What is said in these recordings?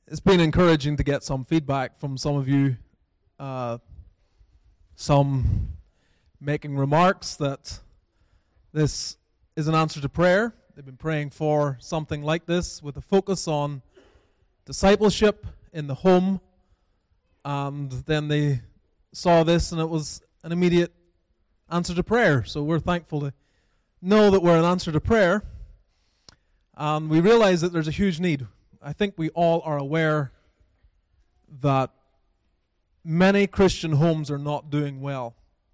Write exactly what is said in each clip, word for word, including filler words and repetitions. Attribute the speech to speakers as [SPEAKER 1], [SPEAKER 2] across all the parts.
[SPEAKER 1] It's been encouraging to get some feedback from some of you, uh, some making remarks that this is an answer to prayer. They've been praying for something like this with a focus on discipleship in the home, and then they saw this and it was an immediate answer to prayer. So we're thankful to know that we're an answer to prayer, and we realize that there's a huge need. I think we all are aware that many Christian homes are not doing well.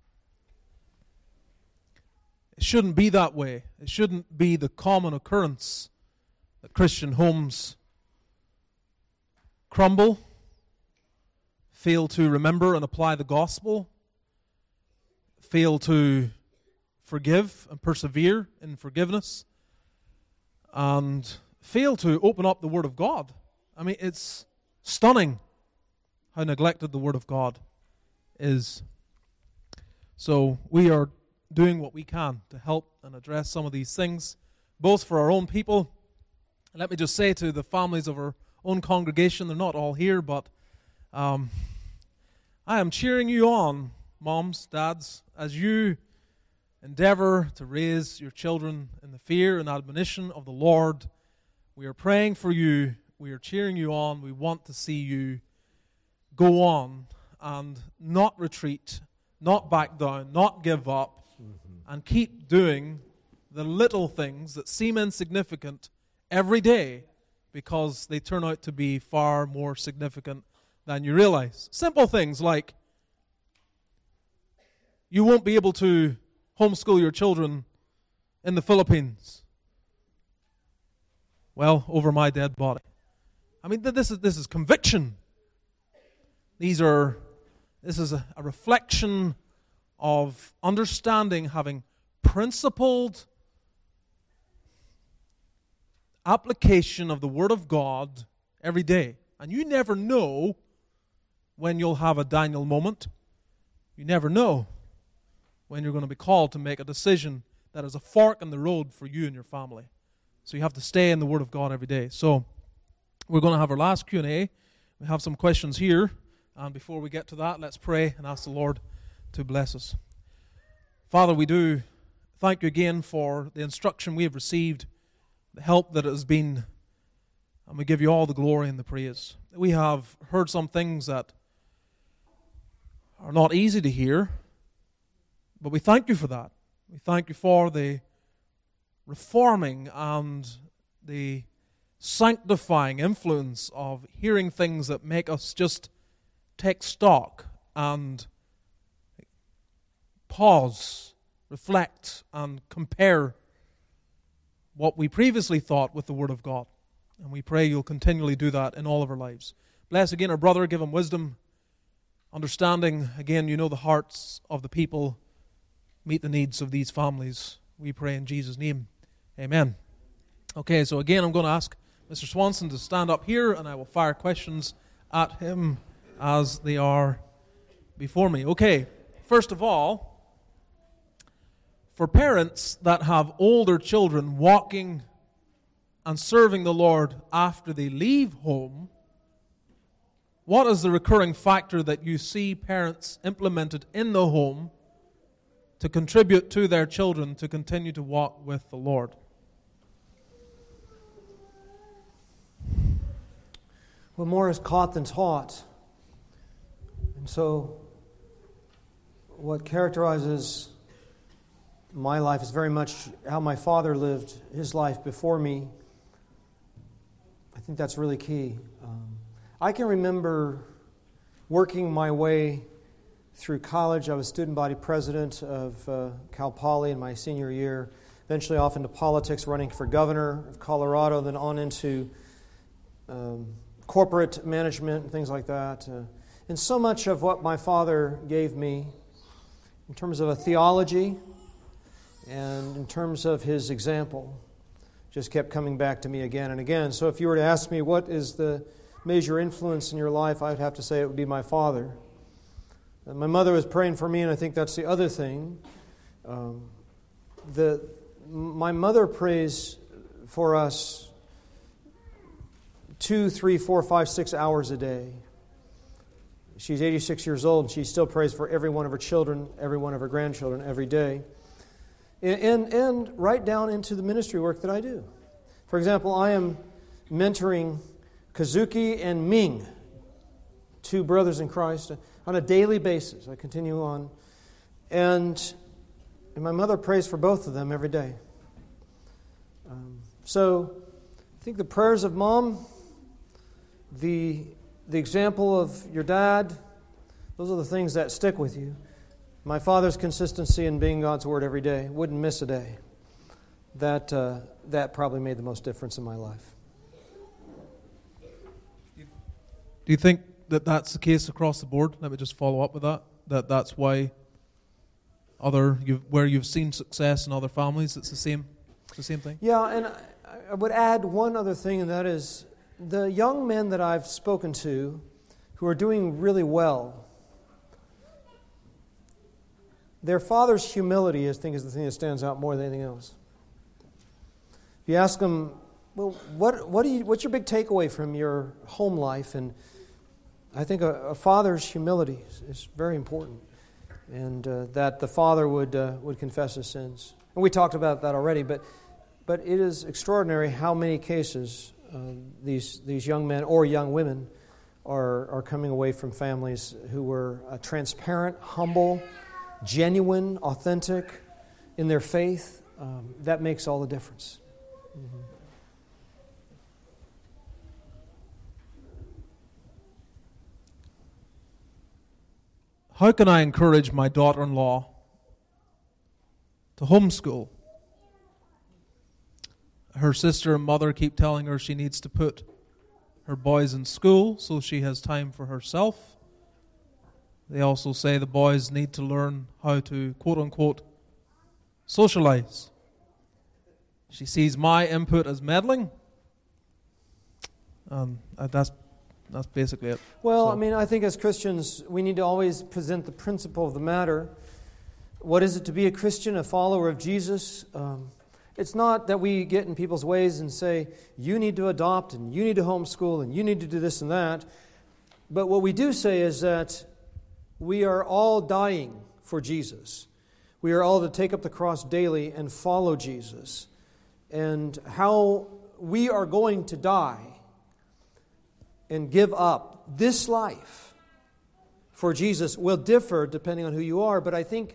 [SPEAKER 1] It shouldn't be that way. It shouldn't be the common occurrence that Christian homes crumble, fail to remember and apply the gospel, fail to forgive and persevere in forgiveness, and fail to open up the Word of God. I mean, it's stunning how neglected the Word of God is. So we are doing what we can to help and address some of these things, both for our own people. And let me just say to the families of our own congregation, they're not all here, but um, I am cheering you on, moms, dads, as you endeavor to raise your children in the fear and admonition of the Lord. We are praying for you. We are cheering you on. We want to see you go on and not retreat, not back down, not give up, mm-hmm. and keep doing the little things that seem insignificant every day because they turn out to be far more significant than you realize. Simple things like you won't be able to homeschool your children in the Philippines. Well, over my dead body. I mean, this is this is conviction. These are this is a, a reflection of understanding, having principled application of the Word of God every day. And you never know when you'll have a Daniel moment. You never know when you're going to be called to make a decision that is a fork in the road for you and your family. So you have to stay in the Word of God every day. So we're going to have our last Q and A. We have some questions here. And before we get to that, let's pray and ask the Lord to bless us. Father, we do thank you again for the instruction we have received, the help that it has been, and we give you all the glory and the praise. We have heard some things that are not easy to hear, but we thank you for that. We thank you for the reforming and the sanctifying influence of hearing things that make us just take stock and pause, reflect, and compare what we previously thought with the Word of God. And we pray you'll continually do that in all of our lives. Bless again our brother, give him wisdom, understanding. Again, you know the hearts of the people. Meet the needs of these families. We pray in Jesus' name. Amen. Okay, so again, I'm going to ask Mister Swanson to stand up here, and I will fire questions at him as they are before me. Okay, first of all, for parents that have older children walking and serving the Lord after they leave home, what is the recurring factor that you see parents implemented in the home to contribute to their children to continue to walk with the Lord?
[SPEAKER 2] Well, more is caught than taught. And so what characterizes my life is very much how my father lived his life before me. I think that's really key. Um, I can remember working my way through college. I was student body president of uh, Cal Poly in my senior year, eventually off into politics, running for governor of Colorado, then on into um, corporate management and things like that. Uh, and so much of what my father gave me in terms of a theology and in terms of his example just kept coming back to me again and again. So if you were to ask me what is the major influence in your life, I would have to say it would be my father. And my mother was praying for me, and I think that's the other thing. Um, the my mother prays for us two, three, four, five, six hours a day. She's eighty-six years old, and she still prays for every one of her children, every one of her grandchildren every day. And, and, and right down into the ministry work that I do. For example, I am mentoring Kazuki and Ming, two brothers in Christ, on a daily basis. I continue on. And, and my mother prays for both of them every day. Um, so I think the prayers of Mom, the, the example of your dad, those are the things that stick with you. My father's consistency in being God's Word every day, wouldn't miss a day. That, uh, that probably made the most difference in my life.
[SPEAKER 1] Do you think that that's the case across the board? Let me just follow up with that. That that's why other you've, where you've seen success in other families, it's the same, it's the same thing.
[SPEAKER 2] Yeah, and I, I would add one other thing, and that is the young men that I've spoken to who are doing really well. Their father's humility, I think, is the thing that stands out more than anything else. If you ask them, well, what what do you what's your big takeaway from your home life? And I think a, a father's humility is, is very important, and uh, that the father would uh, would confess his sins. And we talked about that already, but but it is extraordinary how many cases uh, these these young men or young women are are coming away from families who were uh, transparent, humble, genuine, authentic in their faith. Um, that makes all the difference. Mm-hmm.
[SPEAKER 1] How can I encourage my daughter-in-law to homeschool? Her sister and mother keep telling her she needs to put her boys in school so she has time for herself. They also say the boys need to learn how to, quote-unquote, socialize. She sees my input as meddling. Um, that's that's basically it.
[SPEAKER 2] Well,
[SPEAKER 1] so.
[SPEAKER 2] I mean, I think as Christians, we need to always present the principle of the matter. What is it to be a Christian, a follower of Jesus? Um, it's not that we get in people's ways and say, you need to adopt, and you need to homeschool, and you need to do this and that. But what we do say is that we are all dying for Jesus. We are all to take up the cross daily and follow Jesus. And how we are going to die and give up this life for Jesus will differ depending on who you are. But I think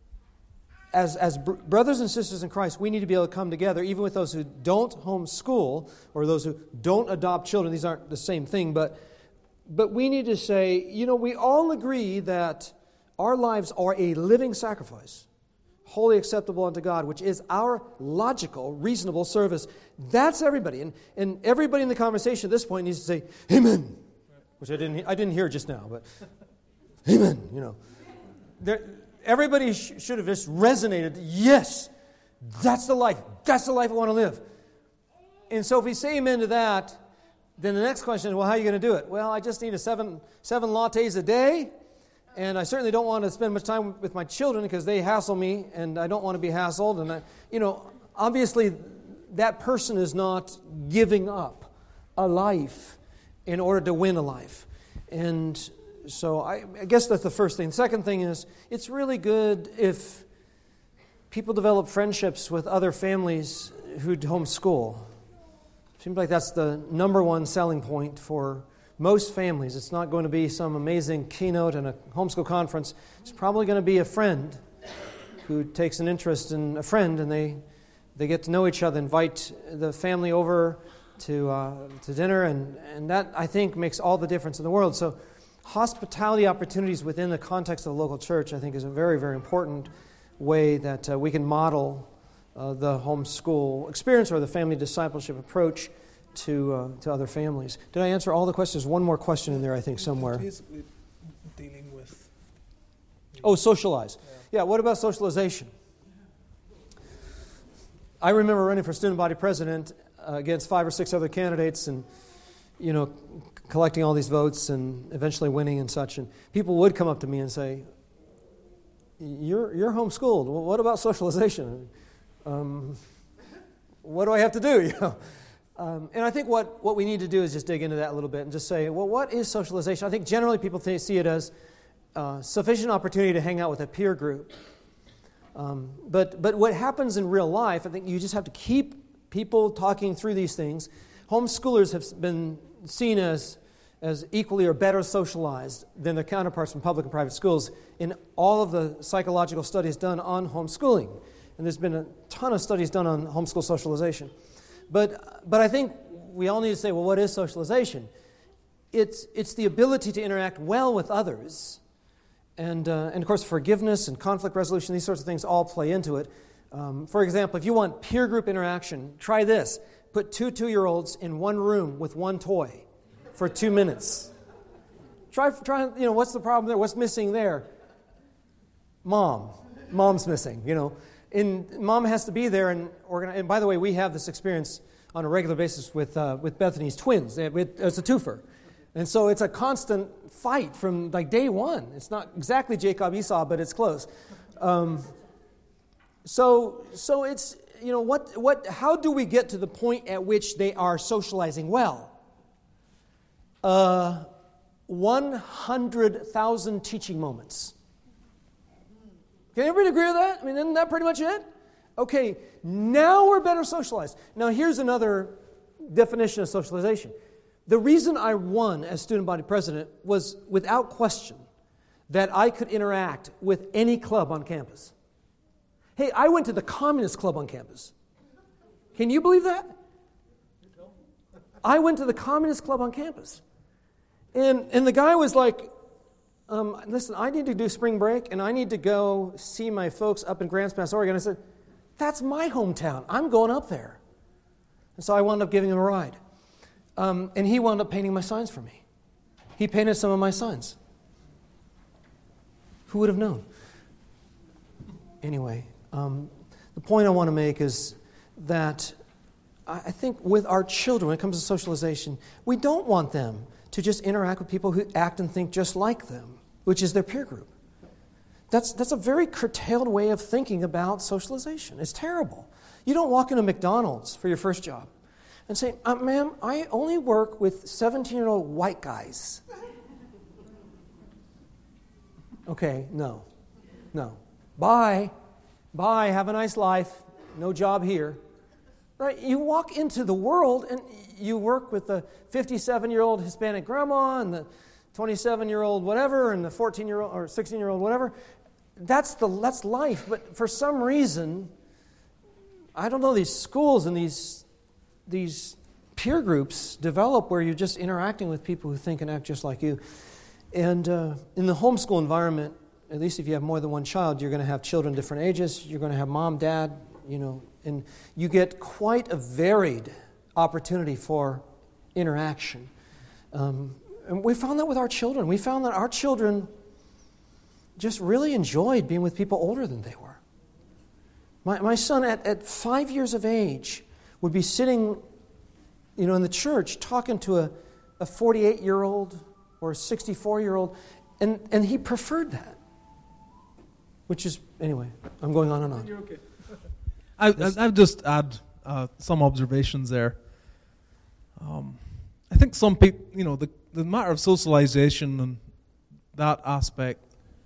[SPEAKER 2] as, as br- brothers and sisters in Christ, we need to be able to come together, even with those who don't homeschool or those who don't adopt children. These aren't the same thing, but But we need to say, you know, we all agree that our lives are a living sacrifice, wholly acceptable unto God, which is our logical, reasonable service. That's everybody. And, and everybody in the conversation at this point needs to say, amen, which I didn't I didn't hear just now, but amen, you know. There, everybody sh- should have just resonated, yes, that's the life. That's the life I want to live. And so if we say amen to that, then the next question is, well, how are you going to do it? Well, I just need a seven seven lattes a day, and I certainly don't want to spend much time with my children because they hassle me, and I don't want to be hassled. And I, you know, obviously, that person is not giving up a life in order to win a life. And so I, I guess that's the first thing. The second thing is, it's really good if people develop friendships with other families who homeschool. Seems like that's the number one selling point for most families. It's not going to be some amazing keynote in a homeschool conference. It's probably going to be a friend who takes an interest in a friend, and they they get to know each other, invite the family over to uh, to dinner, and, and that, I think, makes all the difference in the world. So hospitality opportunities within the context of the local church, I think, is a very, very important way that uh, we can model Uh, the homeschool experience or the family discipleship approach to uh, to other families. Did I answer all the questions? One more question in there, I think, somewhere.
[SPEAKER 1] Basically dealing with...
[SPEAKER 2] Oh, socialize. Yeah. yeah, what about socialization? I remember running for student body president uh, against five or six other candidates and, you know, collecting all these votes and eventually winning and such. And people would come up to me and say, you're, you're homeschooled. Well, what about socialization? Um, what do I have to do? You know, Um, and I think what, what we need to do is just dig into that a little bit and just say, well, what is socialization? I think generally people th- see it as uh, sufficient opportunity to hang out with a peer group. Um, but but what happens in real life, I think you just have to keep people talking through these things. Homeschoolers have been seen as, as equally or better socialized than their counterparts from public and private schools in all of the psychological studies done on homeschooling. And there's been a ton of studies done on homeschool socialization. But but I think we all need to say, well, what is socialization? It's it's the ability to interact well with others. And, uh, and of course, forgiveness and conflict resolution, these sorts of things all play into it. Um, for example, if you want peer group interaction, try this. Put two two-year-olds in one room with one toy for two minutes. Try, try, you know, what's the problem there? What's missing there? Mom. Mom's missing, you know. And mom has to be there and organize. And by the way, we have this experience on a regular basis with uh, with Bethany's twins. They, it, it's a twofer. And so it's a constant fight from like day one. It's not exactly Jacob Esau, but it's close. Um, so so it's, you know, what what how do we get to the point at which they are socializing well? Uh, one hundred thousand teaching moments. Can everybody agree with that? I mean, isn't that pretty much it? Okay, now we're better socialized. Now here's another definition of socialization. The reason I won as student body president was, without question, that I could interact with any club on campus. Hey, I went to the Communist Club on campus. Can you believe that? I went to the Communist Club on campus. And, and the guy was like, um, listen, I need to do spring break, and I need to go see my folks up in Grants Pass, Oregon. I said, that's my hometown. I'm going up there. And so I wound up giving him a ride. Um, and he wound up painting my signs for me. He painted some of my signs. Who would have known? Anyway, um, the point I want to make is that I think with our children, when it comes to socialization, we don't want them to just interact with people who act and think just like them, which is their peer group. That's, that's a very curtailed way of thinking about socialization. It's terrible. You don't walk into McDonald's for your first job and say, uh, ma'am, I only work with seventeen-year-old white guys. Okay, no. No. Bye. Bye. Have a nice life. No job here. Right? You walk into the world and you work with the fifty-seven-year-old Hispanic grandma and the twenty-seven-year-old whatever and the fourteen-year-old or sixteen-year-old whatever. That's the that's life. But for some reason, I don't know, these schools and these these peer groups develop where you're just interacting with people who think and act just like you. And uh, in the homeschool environment, at least if you have more than one child, you're going to have children different ages. You're going to have mom, dad, you know, and you get quite a varied opportunity for interaction. Um, and we found that with our children. We found that our children just really enjoyed being with people older than they were. My, my son, at, at five years of age, would be sitting, you know, in the church talking to a, a forty-eight-year-old or a sixty-four-year-old, and, and he preferred that. Which is, anyway, I'm going on and on.
[SPEAKER 1] You're okay. I, I, I've just add uh, some observations there. Um, I think some people, you know, the, the matter of socialization and that aspect,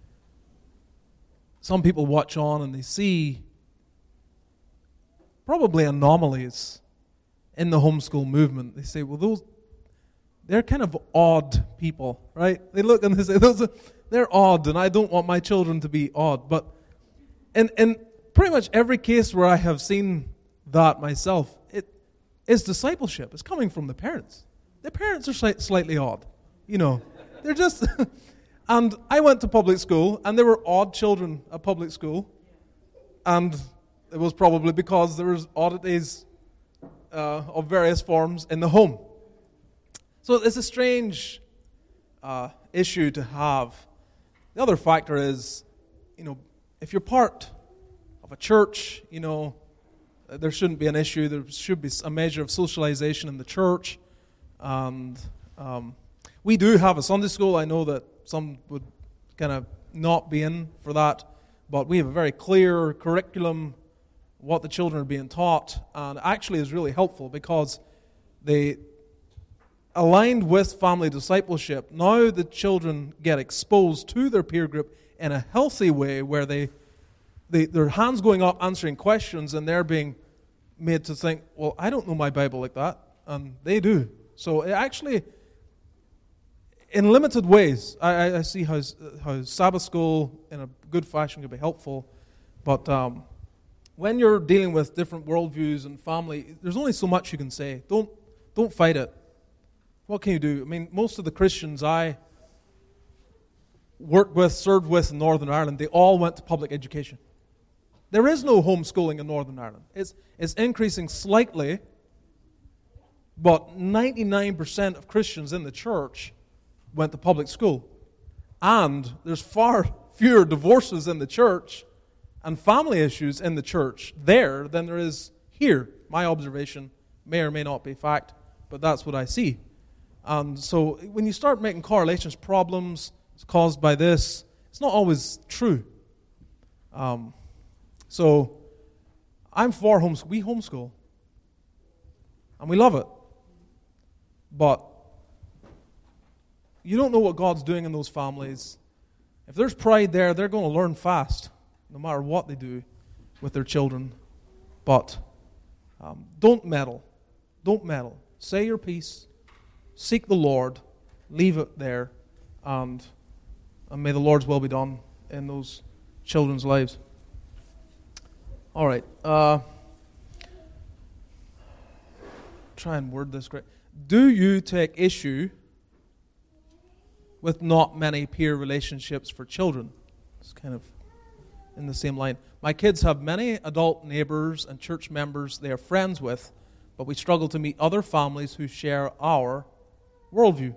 [SPEAKER 1] some people watch on and they see probably anomalies in the homeschool movement. They say, well, those, they're kind of odd people, right? They look and they say, those are, they're odd, and I don't want my children to be odd. But in, in pretty much every case where I have seen that myself, it is discipleship. It's coming from the parents. The parents are sli- slightly odd, you know. They're just... And I went to public school, and there were odd children at public school, and it was probably because there was oddities uh, of various forms in the home. So it's a strange uh, issue to have. The other factor is, you know, if you're part of a church, you know, there shouldn't be an issue. There should be a measure of socialization in the church. And um, we do have a Sunday school. I know that some would kind of not be in for that, but we have a very clear curriculum, what the children are being taught, and actually is really helpful because they aligned with family discipleship. Now the children get exposed to their peer group in a healthy way where they, they their hands going up answering questions, and they're being made to think, well, I don't know my Bible like that, and they do. So it actually, in limited ways, I, I see how, how Sabbath school in a good fashion can be helpful, but um, when you're dealing with different worldviews and family, there's only so much you can say. Don't don't fight it. What can you do? I mean, most of the Christians I worked with, served with in Northern Ireland, they all went to public education. There is no homeschooling in Northern Ireland. It's, it's increasing slightly, but ninety-nine percent of Christians in the church went to public school. And there's far fewer divorces in the church and family issues in the church there than there is here. My observation may or may not be fact, but that's what I see. And so when you start making correlations, problems caused by this, it's not always true. Um, so I'm for homeschool. We homeschool. And we love it. But you don't know what God's doing in those families. If there's pride there, they're going to learn fast, no matter what they do with their children. But um, don't meddle. Don't meddle. Say your piece. Seek the Lord. Leave it there. And, and may the Lord's will be done in those children's lives. All right. Uh, try and word this correct. Do you take issue with not many peer relationships for children? It's kind of in the same line. My kids have many adult neighbors and church members they are friends with, but we struggle to meet other families who share our worldview.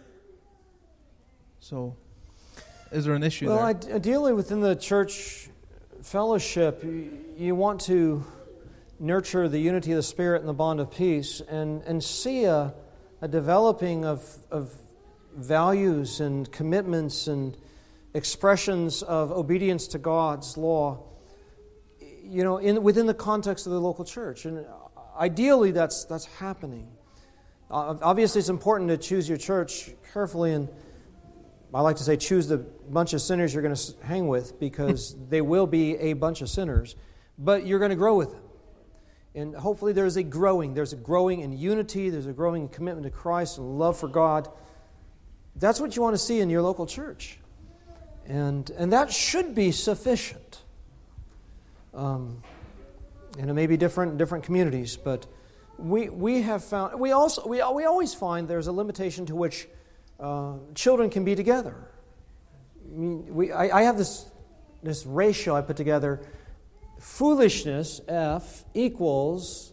[SPEAKER 1] So, is there an issue
[SPEAKER 2] well,
[SPEAKER 1] there?
[SPEAKER 2] Well, ideally within the church fellowship, you, you want to nurture the unity of the Spirit and the bond of peace, and, and see a, a developing of, of values and commitments and expressions of obedience to God's law, you know, in within the context of the local church. And ideally that's that's happening. Uh, obviously it's important to choose your church carefully, and I like to say choose the bunch of sinners you're going to hang with, because they will be a bunch of sinners, but you're going to grow with them. And hopefully there's a growing, there's a growing in unity, there's a growing in commitment to Christ and love for God. That's what you want to see in your local church. And and that should be sufficient. Um, and it may be different in different communities, but we we have found, we also we we always find there's a limitation to which uh, children can be together. I mean, we I, I have this this ratio I put together. Foolishness, F, equals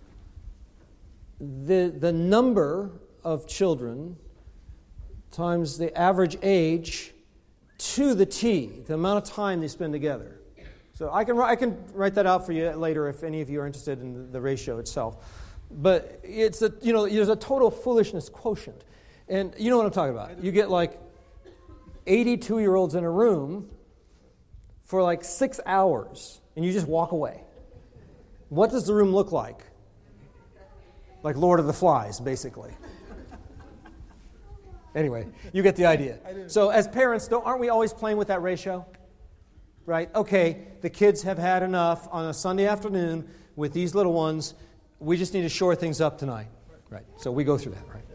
[SPEAKER 2] the the number of children times the average age to the T, the amount of time they spend together. So I can I can write that out for you later if any of you are interested in the, the ratio itself. But it's a you know there's a total foolishness quotient, and you know what I'm talking about. You get like eighty-two-year-olds in a room for like six hours, and you just walk away. What does the room look like? Like Lord of the Flies, basically. Anyway, you get the idea. So as parents, don't, aren't we always playing with that ratio? Right? Okay, the kids have had enough on a Sunday afternoon with these little ones. We just need to shore things up tonight. Right. So we go through that, right?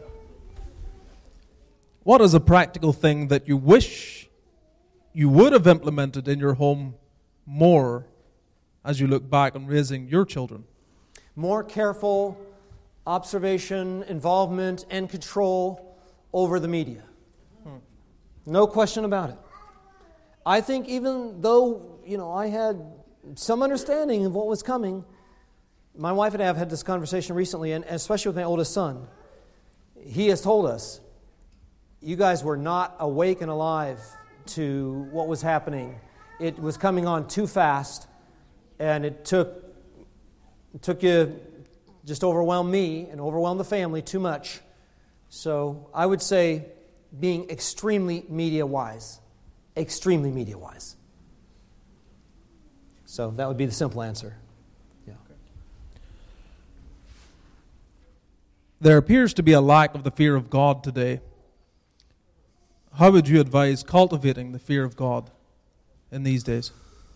[SPEAKER 1] What is a practical thing that you wish you would have implemented in your home more as you look back on raising your children?
[SPEAKER 2] More careful observation, involvement, and control over the media. Hmm. No question about it. I think even though, you know, I had some understanding of what was coming, my wife and I have had this conversation recently, and especially with my oldest son. He has told us, you guys were not awake and alive to what was happening. It was coming on too fast, and it took it took you, just overwhelmed me and overwhelmed the family too much. So I would say being extremely media-wise. Extremely media-wise. So that would be the simple answer. Yeah.
[SPEAKER 1] there appears to be a lack of the fear of God today. How would you advise cultivating the fear of God in these days?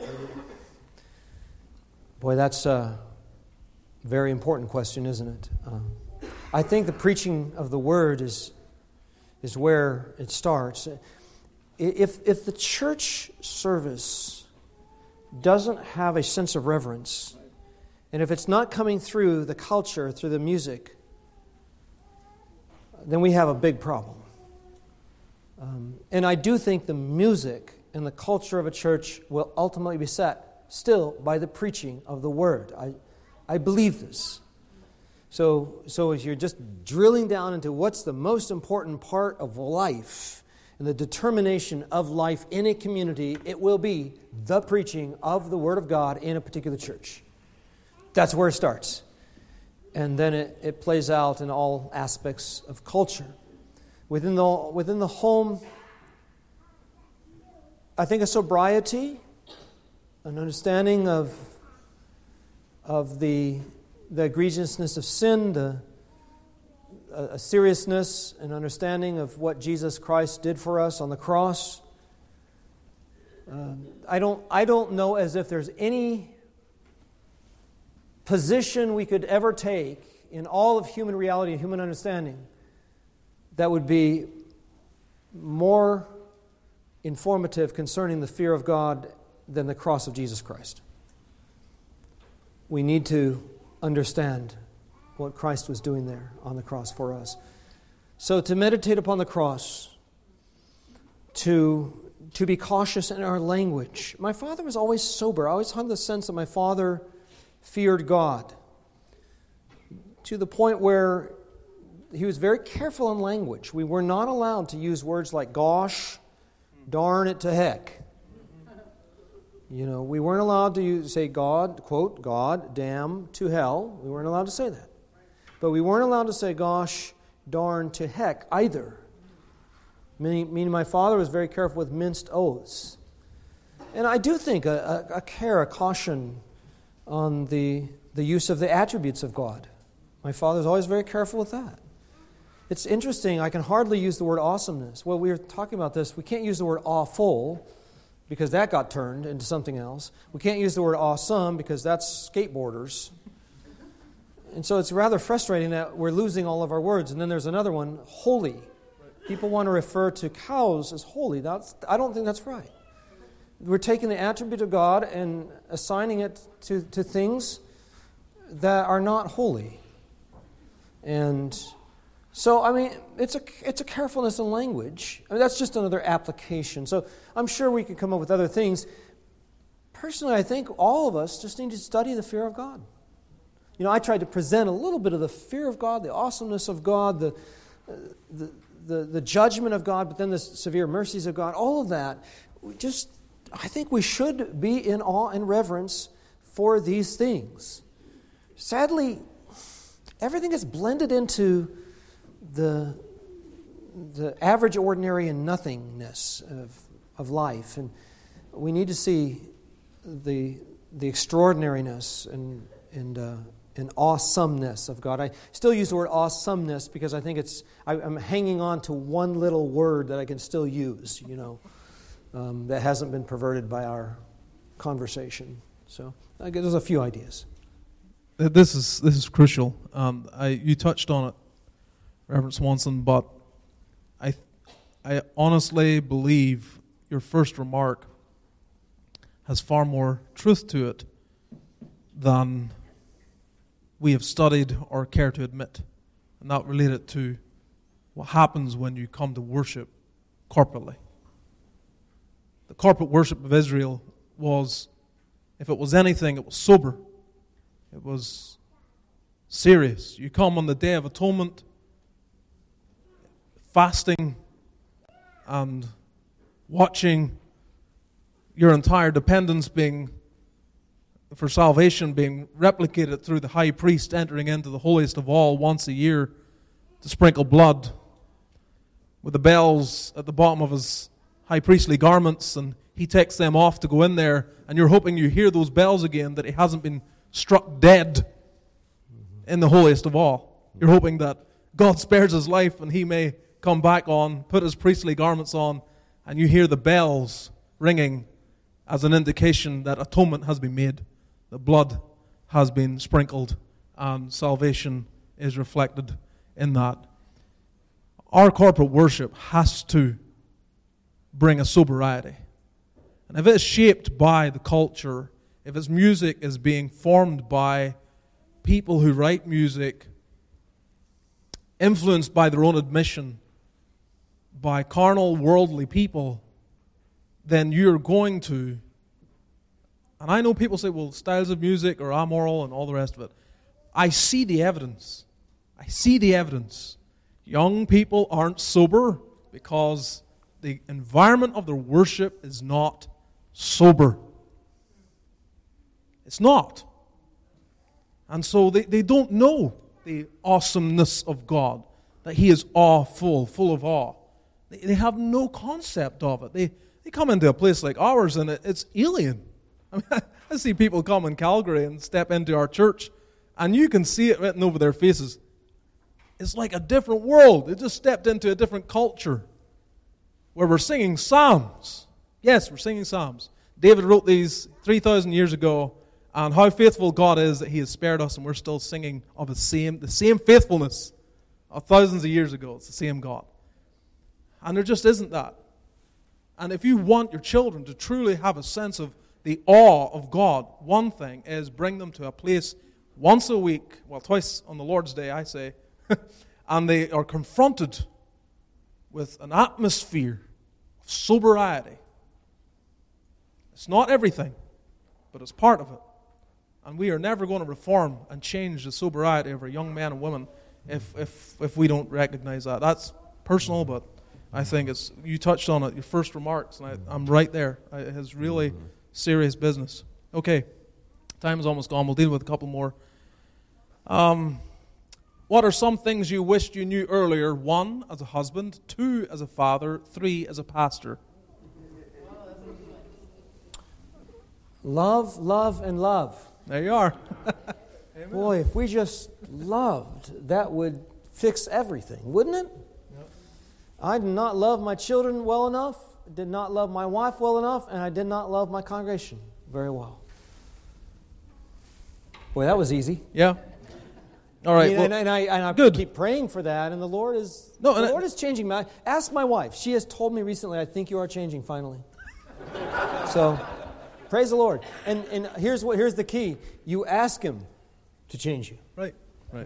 [SPEAKER 2] Boy, that's a very important question, isn't it? Uh, I think the preaching of the Word is is where it starts. If if the church service doesn't have a sense of reverence, and if it's not coming through the culture, through the music, then we have a big problem. Um, and I do think the music and the culture of a church will ultimately be set still by the preaching of the Word. I, I believe this. So, so if you're just drilling down into what's the most important part of life and the determination of life in a community, it will be the preaching of the Word of God in a particular church. That's where it starts. And then it, it plays out in all aspects of culture. Within the, within the home, I think a sobriety, an understanding of, of the, the egregiousness of sin, the, a, a seriousness and understanding of what Jesus Christ did for us on the cross. Um, I don't, I don't know as if there's any position we could ever take in all of human reality and human understanding that would be more informative concerning the fear of God than the cross of Jesus Christ. We need to understand what Christ was doing there on the cross for us. So to meditate upon the cross, to, to be cautious in our language. My father was always sober. I always had the sense that my father feared God, to the point where he was very careful in language. We were not allowed to use words like gosh, darn it to heck. You know, we weren't allowed to use, say God, quote, God, damn, to hell. We weren't allowed to say that. But we weren't allowed to say gosh, darn to heck either. Meaning, meaning my father was very careful with minced oaths. And I do think a, a, a care, a caution on the, the use of the attributes of God. My father's always very careful with that. It's interesting, I can hardly use the word awesomeness. Well, we were talking about this. We can't use the word awful because that got turned into something else. We can't use the word awesome because that's skateboarders. And so it's rather frustrating that we're losing all of our words. And then there's another one, holy. People want to refer to cows as holy. That's, I don't think that's right. We're taking the attribute of God and assigning it to, to things that are not holy. And so, I mean, it's a it's a carefulness in language. I mean, that's just another application. So I'm sure we could come up with other things. Personally, I think all of us just need to study the fear of God. You know, I tried to present a little bit of the fear of God, the awesomeness of God, the the the, the judgment of God, but then the severe mercies of God, all of that. We just, I think we should be in awe and reverence for these things. Sadly, everything is blended into the the average, ordinary, and nothingness of of life, and we need to see the the extraordinariness and and uh, and awesomeness of God. I still use the word awesomeness because I think it's I, I'm hanging on to one little word that I can still use, you know, um, that hasn't been perverted by our conversation. So I guess there's a few ideas.
[SPEAKER 1] This is this is crucial. Um, I you touched on it, Reverend Swanson, but I I honestly believe your first remark has far more truth to it than we have studied or care to admit, and that related to what happens when you come to worship corporately. The corporate worship of Israel was, if it was anything, it was sober. It was serious. You come on the Day of Atonement, fasting and watching your entire dependence being, for salvation, being replicated through the high priest entering into the holiest of all once a year to sprinkle blood with the bells at the bottom of his high priestly garments, and he takes them off to go in there, and you're hoping you hear those bells again, that he hasn't been struck dead in the holiest of all. You're hoping that God spares his life and he may come back on, put his priestly garments on, and you hear the bells ringing as an indication that atonement has been made, the blood has been sprinkled, and salvation is reflected in that. Our corporate worship has to bring a sobriety. And if it's shaped by the culture, if its music is being formed by people who write music, influenced by their own admission, by carnal, worldly people, then you're going to, and I know people say, well, styles of music are amoral and all the rest of it. I see the evidence. I see the evidence. Young people aren't sober because the environment of their worship is not sober. It's not. And so they, they don't know the awesomeness of God, that He is awful, full of awe. They, they have no concept of it. They, they come into a place like ours and it, it's alien. I mean, I see people come in Calgary and step into our church, and you can see it written over their faces. It's like a different world. They just stepped into a different culture where we're singing psalms. Yes, we're singing psalms. David wrote these three thousand years ago, and how faithful God is that He has spared us, and we're still singing of the same, the same faithfulness of thousands of years ago. It's the same God. And there just isn't that. And if you want your children to truly have a sense of the awe of God, one thing is bring them to a place once a week, well, twice on the Lord's Day, I say, and they are confronted with an atmosphere of sobriety. It's not everything, but it's part of it. And we are never going to reform and change the sobriety of our young men and women if if if we don't recognize that. That's personal, but I think it's, you touched on it, your first remarks, and I, I'm right there. It is really serious business. Okay, time is almost gone. We'll deal with a couple more. Um, what are some things you wished you knew earlier? One, as a husband. Two, as a father. Three, as a pastor.
[SPEAKER 2] Love, love, and love.
[SPEAKER 1] There you are.
[SPEAKER 2] Boy, if we just loved, that would fix everything, wouldn't it? Yep. I did not love my children well enough, did not love my wife well enough, and I did not love my congregation very well. Boy, that was easy.
[SPEAKER 1] Yeah. All right.
[SPEAKER 2] I mean,
[SPEAKER 1] well,
[SPEAKER 2] and, and I, and I
[SPEAKER 1] good.
[SPEAKER 2] keep praying for that, and the Lord is
[SPEAKER 1] no,
[SPEAKER 2] the
[SPEAKER 1] I,
[SPEAKER 2] Lord is changing my. Ask my wife. She has told me recently, I think you are changing finally. So, praise the Lord. And and here's what here's the key. You ask Him to change you.
[SPEAKER 1] Right. Right.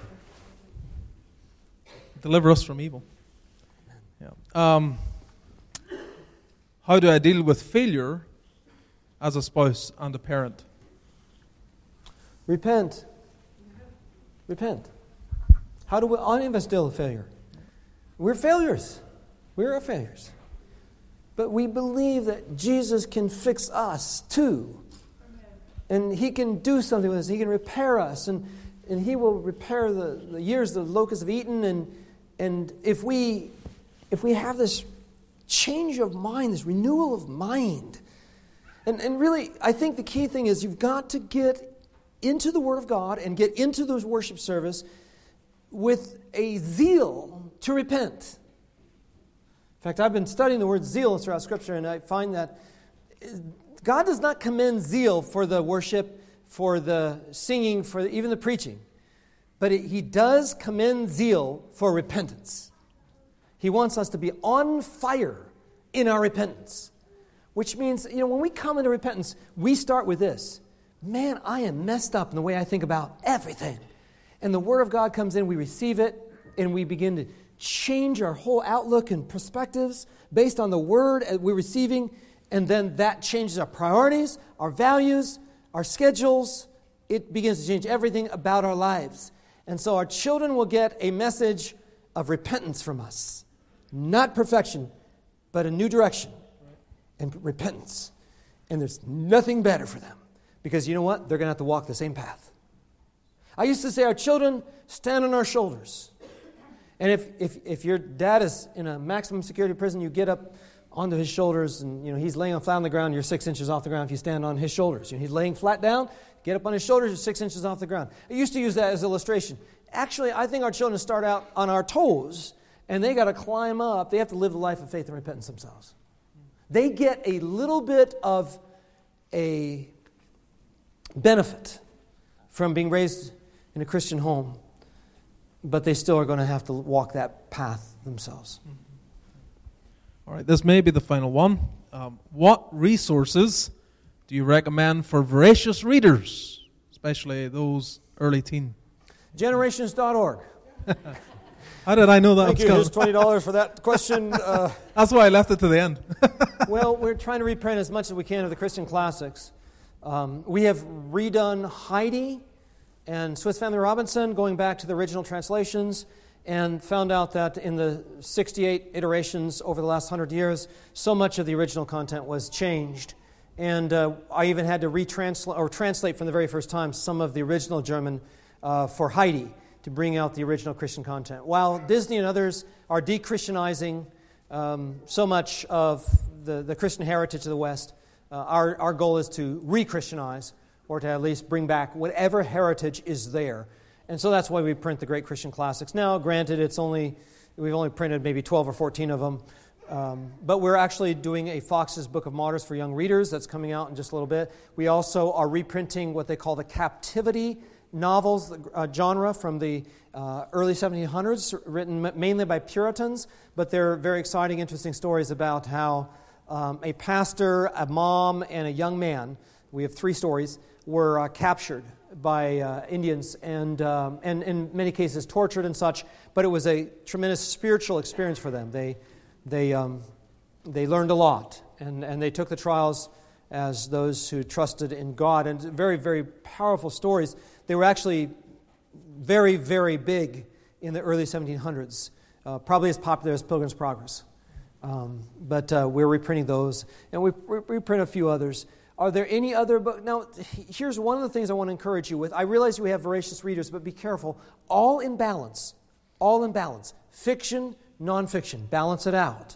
[SPEAKER 1] Deliver us from evil. Yeah. Um, how do I deal with failure as a spouse and a parent?
[SPEAKER 2] Repent. Repent. How do we uninvest failure? We're failures. We're failures. But we believe that Jesus can fix us too. And He can do something with us. He can repair us. And, and He will repair the, the years the locusts have eaten. And, and if we if we have this change of mind, this renewal of mind, and, and really, I think the key thing is you've got to get into the Word of God and get into those worship service with a zeal to repent. In fact, I've been studying the word zeal throughout Scripture, and I find that God does not commend zeal for the worship, for the singing, for even the preaching. But it, He does commend zeal for repentance. He wants us to be on fire in our repentance. Which means, you know, when we come into repentance, we start with this. Man, I am messed up in the way I think about everything. And the Word of God comes in, we receive it, and we begin to change our whole outlook and perspectives based on the Word that we're receiving, and then that changes our priorities, our values, our schedules. It begins to change everything about our lives. And so our children will get a message of repentance from us. Not perfection, but a new direction and repentance. And there's nothing better for them. Because you know what? They're going to have to walk the same path. I used to say our children stand on our shoulders. And if, if, if your dad is in a maximum security prison, you get up onto his shoulders and you know he's laying flat on the ground, you're six inches off the ground if you stand on his shoulders. You know, he's laying flat down, get up on his shoulders, you're six inches off the ground. I used to use that as illustration. Actually, I think our children start out on our toes, and they got to climb up. They have to live a life of faith and repentance themselves. They get a little bit of a benefit from being raised in a Christian home, but they still are going to have to walk that path themselves.
[SPEAKER 1] All right, this may be the final one. Um, what resources do you recommend for voracious readers, especially those early teen?
[SPEAKER 2] Generations dot org.
[SPEAKER 1] How did I know that?
[SPEAKER 2] Thank you. Here's twenty dollars for that question. Uh,
[SPEAKER 1] That's why I left it to the end.
[SPEAKER 2] well, we're trying to reprint as much as we can of the Christian classics. Um, we have redone Heidi and Swiss Family Robinson, going back to the original translations, and found out that in the sixty-eight iterations over the last one hundred years, so much of the original content was changed. And uh, I even had to retranslate or translate from the very first time some of the original German uh, for Heidi to bring out the original Christian content. While Disney and others are de-Christianizing um, so much of the, the Christian heritage of the West, uh, our, our goal is to re-Christianize, or to at least bring back whatever heritage is there. And so that's why we print the great Christian classics. Now, granted, it's only we've only printed maybe twelve or fourteen of them, um, but we're actually doing a Fox's Book of Martyrs for young readers that's coming out in just a little bit. We also are reprinting what they call the captivity novels uh, genre from the uh, early seventeen hundreds, written m- mainly by Puritans, but they're very exciting, interesting stories about how um, a pastor, a mom, and a young man, we have three stories, were uh, captured by uh, Indians and, um, and in many cases tortured and such, but it was a tremendous spiritual experience for them. They they um, they learned a lot, and, and they took the trials as those who trusted in God, and very, very powerful stories. They were actually very, very big in the early seventeen hundreds, uh, probably as popular as Pilgrim's Progress. Um, but uh, we're reprinting those, and we reprint a few others. Are there any other books? Now, here's one of the things I want to encourage you with. I realize we have voracious readers, but be careful. All in balance. All in balance. Fiction, nonfiction. Balance it out.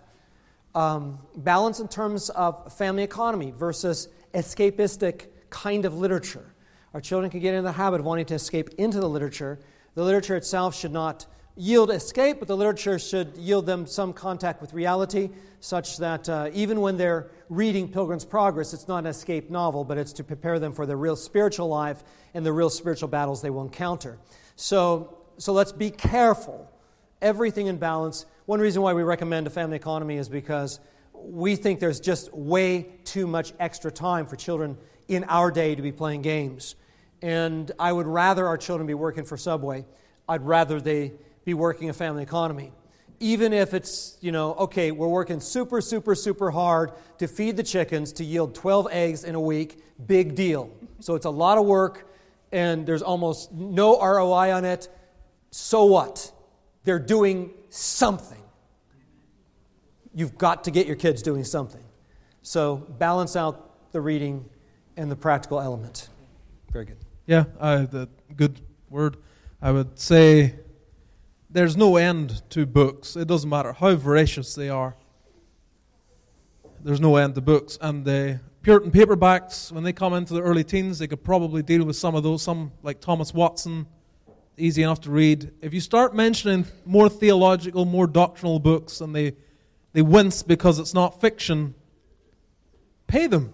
[SPEAKER 2] Um, balance in terms of family economy versus escapistic kind of literature. Our children can get in the habit of wanting to escape into the literature. The literature itself should not yield escape, but the literature should yield them some contact with reality, such that uh, even when they're reading Pilgrim's Progress, it's not an escape novel, but it's to prepare them for the real spiritual life and the real spiritual battles they will encounter. So, so let's be careful. Everything in balance. One reason why we recommend a family economy is because we think there's just way too much extra time for children in our day to be playing games. And I would rather our children be working for Subway. I'd rather they be working a family economy. Even if it's, you know, okay, we're working super, super, super hard to feed the chickens to yield twelve eggs in a week, big deal. So it's a lot of work, and there's almost no R O I on it. So what? They're doing something. You've got to get your kids doing something. So balance out the reading and the practical element. Very good.
[SPEAKER 1] Yeah, uh, the good word. I would say there's no end to books. It doesn't matter how voracious they are. There's no end to books. And the Puritan paperbacks, when they come into the early teens, they could probably deal with some of those. Some, like Thomas Watson, easy enough to read. If you start mentioning more theological, more doctrinal books, and they, they wince because it's not fiction, pay them.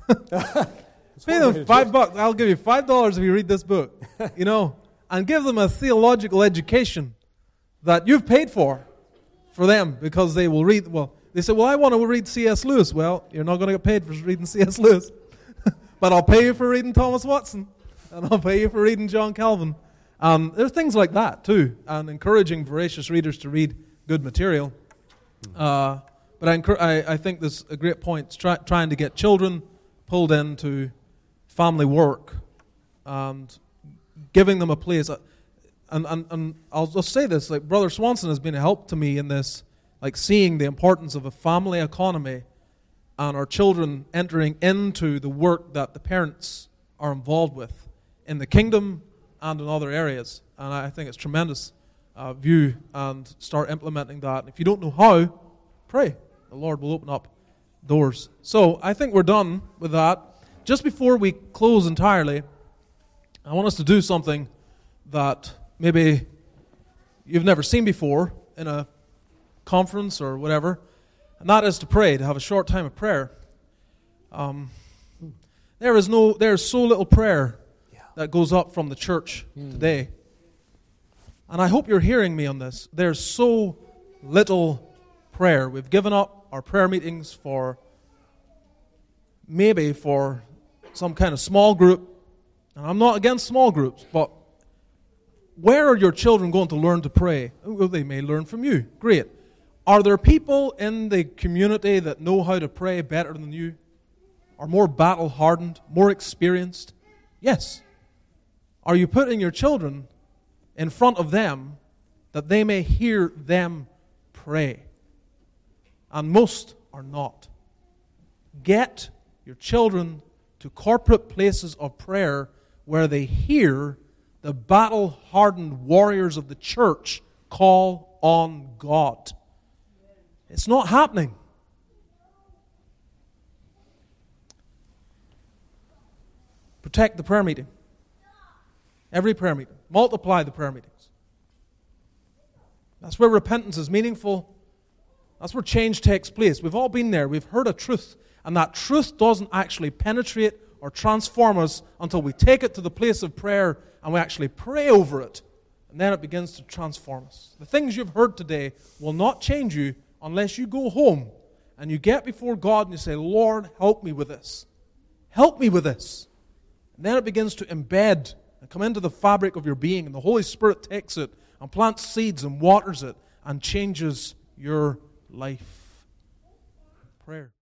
[SPEAKER 1] Pay them five bucks. I'll give you five dollars if you read this book. You know, and give them a theological education that you've paid for, for them, because they will read, well, they say, well, I want to read C S Lewis. Well, you're not going to get paid for reading C S Lewis. But I'll pay you for reading Thomas Watson, and I'll pay you for reading John Calvin. Um, there are things like that, too, and encouraging voracious readers to read good material. Uh, but I, incur- I, I think there's a great point, try, trying to get children pulled into family work and giving them a place. And, and, and I'll just say this, like Brother Swanson has been a help to me in this, like seeing the importance of a family economy and our children entering into the work that the parents are involved with in the kingdom and in other areas. And I think it's tremendous uh, view, and start implementing that. If you don't know how, pray. The Lord will open up doors. So I think we're done with that. Just before we close entirely, I want us to do something that maybe you've never seen before in a conference or whatever, and that is to pray, to have a short time of prayer. Um, there is no, there is so little prayer
[SPEAKER 2] Yeah.
[SPEAKER 1] that goes up from the church
[SPEAKER 2] Mm.
[SPEAKER 1] today. And I hope you're hearing me on this. There's so little prayer. We've given up our prayer meetings for maybe for some kind of small group. And I'm not against small groups, but where are your children going to learn to pray? Well, they may learn from you. Great. Are there people in the community that know how to pray better than you? Are more battle-hardened, more experienced? Yes. Are you putting your children in front of them that they may hear them pray? And most are not. Get your children to corporate places of prayer where they hear the battle-hardened warriors of the church call on God. It's not happening. Protect the prayer meeting. Every prayer meeting. Multiply the prayer meetings. That's where repentance is meaningful. That's where change takes place. We've all been there. We've heard a truth. And that truth doesn't actually penetrate or transform us until we take it to the place of prayer and we actually pray over it. And then it begins to transform us. The things you've heard today will not change you unless you go home and you get before God and you say, Lord, help me with this. Help me with this. And then it begins to embed and come into the fabric of your being, and the Holy Spirit takes it and plants seeds and waters it and changes your life. Prayer.